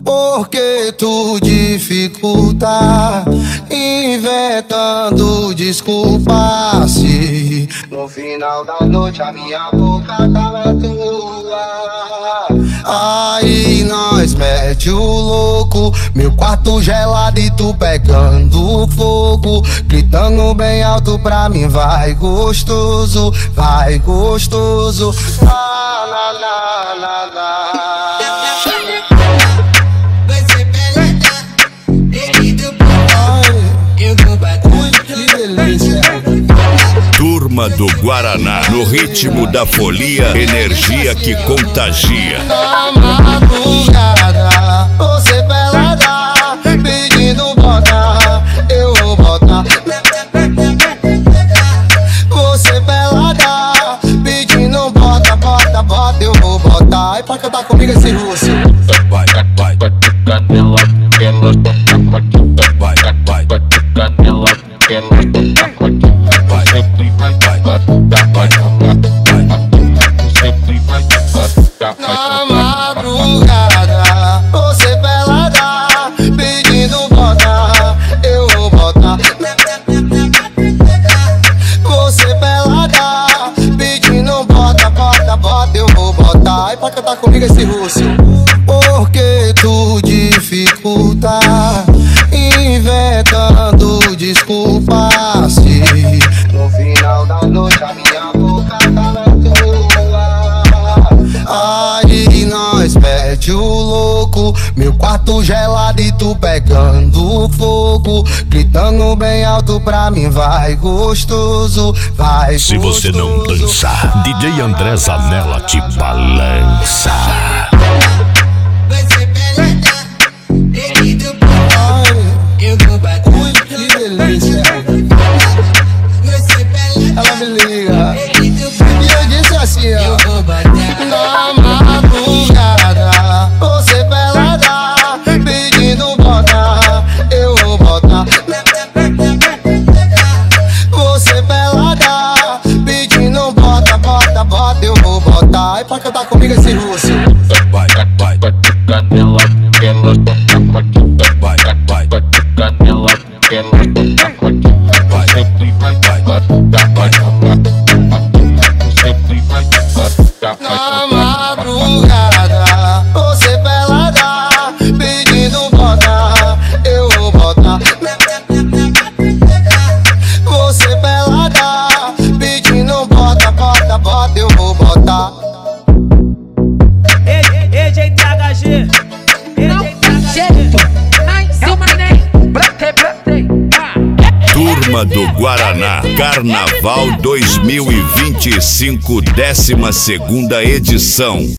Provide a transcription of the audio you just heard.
Porque tu dificulta, inventando desculpas. Se no final da noite a minha boca tava tua, aí nós mete o louco. Meu quarto gelado e tu pegando fogo, gritando bem alto pra mim, vai gostoso, vai gostoso. Na, na, na, na, na. Turma do Guaraná, no ritmo da folia, energia que contagia. Na madrugada, você pelada, pedindo bota, eu vou botar. Você pelada, pedindo bota, bota, bota, eu vou botar. E pra cantar comigo esse russo. Vai, vai, canela, canela, vai, vai, canela, canela. Na madrugada, você pelada, pedindo bota, eu vou botar. Você pelada, pedindo bota, bota, bota, eu vou botar. E pra cantar comigo esse russo. Porque tu dificulta, inventando desculpas. Se no final da noite a minha boca tava tua, aí nós mete o louco. Meu quarto gelado e tu pegando fogo, gritando bem alto pra mim, vai gostoso, vai gostoso. Se você não dançar, DJ André Zanella te balança. Ela me liga e eu disse assim, ó. Na madrugada, você pelada, pedindo bota, eu vou botar. Você pelada, pedindo bota, bota, bota, eu vou botar. E pra cantar comigo esse russo. Vai, vai, canela, canela, vai, vai, canela, canela. Na madrugada, você pelada, pedindo bota, eu vou botar. Você pelada, pedindo bota, bota, bota, eu vou botar. EJTHG, Turma do Guaraná, Carnaval 2025, 12ª edição.